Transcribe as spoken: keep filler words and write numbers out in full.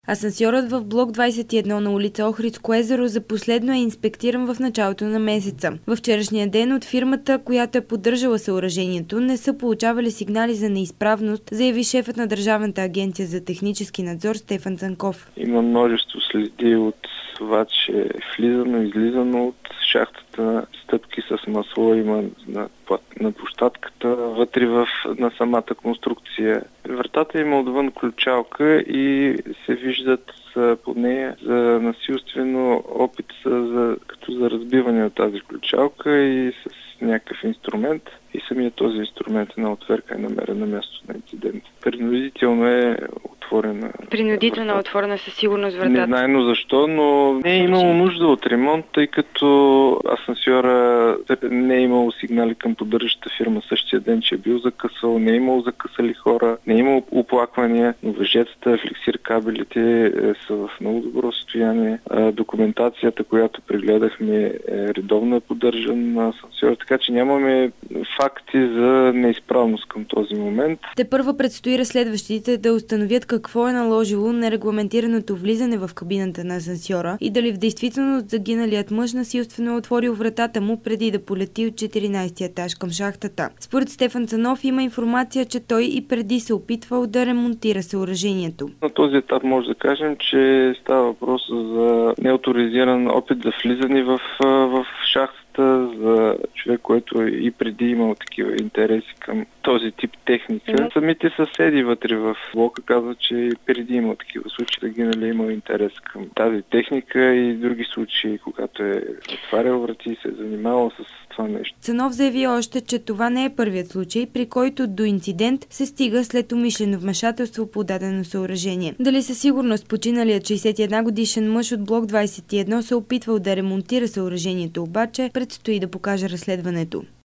Асансьорът в блок двадесет и едно на улица Охридско езеро за последно е инспектиран в началото на месеца. Във вчерашния ден от фирмата, която е поддържала съоръжението, не са получавали сигнали за неизправност, заяви шефът на Държавната агенция за технически надзор Стефан Цанков. Има множество следи от това, че е влизано, излизано от шахтата, стъпки с масло има на, на площадката, вътре в, на самата конструкция. Вратата има отвън ключалка и се виждат под нея за насилствено опит за, като за разбиване на тази ключалка и с някакъв инструмент. И самият този инструмент на отверка е намерен на място на инцидент. Принудително е отворена. Принудително е отворена със сигурност вратата. Не знаем защо, но не е имало нужда от ремонт, тъй като асансьора не е имало сигнали към поддържащата фирма същия ден, че е бил закъсал, не е имало закъсали хора, не е имало оплаквания, но въжетата, флексир кабелите са в много добро състояние. Документацията, която прегледахме, е редовно поддържан на асансьора, така че нямаме факти за неизправност към този момент. Те първа предстои разследващите да установят какво е наложило нерегламентираното влизане в кабината на асансьора и дали в действителност загиналият мъж насилствено е отворил вратата му преди да полети от четиринадесети етаж към шахтата. Според Стефан Цанов има информация, че той и преди се опитвал да ремонтира съоръжението. На този етап може да кажем, че става въпрос за неоторизиран опит за влизане в, в шахтата, за човек, който и преди имал такива интереси към този тип техника. Mm-hmm. Самите съседи вътре в блока казват, че и преди имал такива случаи, да гинали имал интерес към тази техника и други случаи, когато е отварял врати и се е занимавал с това нещо. Цанов заяви още, че това не е първият случай, при който до инцидент се стига след умишлено вмешателство по дадено съоръжение. Дали със сигурност починалият шейсет и една годишен мъж от блок двадесет и едно се опитвал да ремонтира съоръжението, обаче предстои да покаже разследването.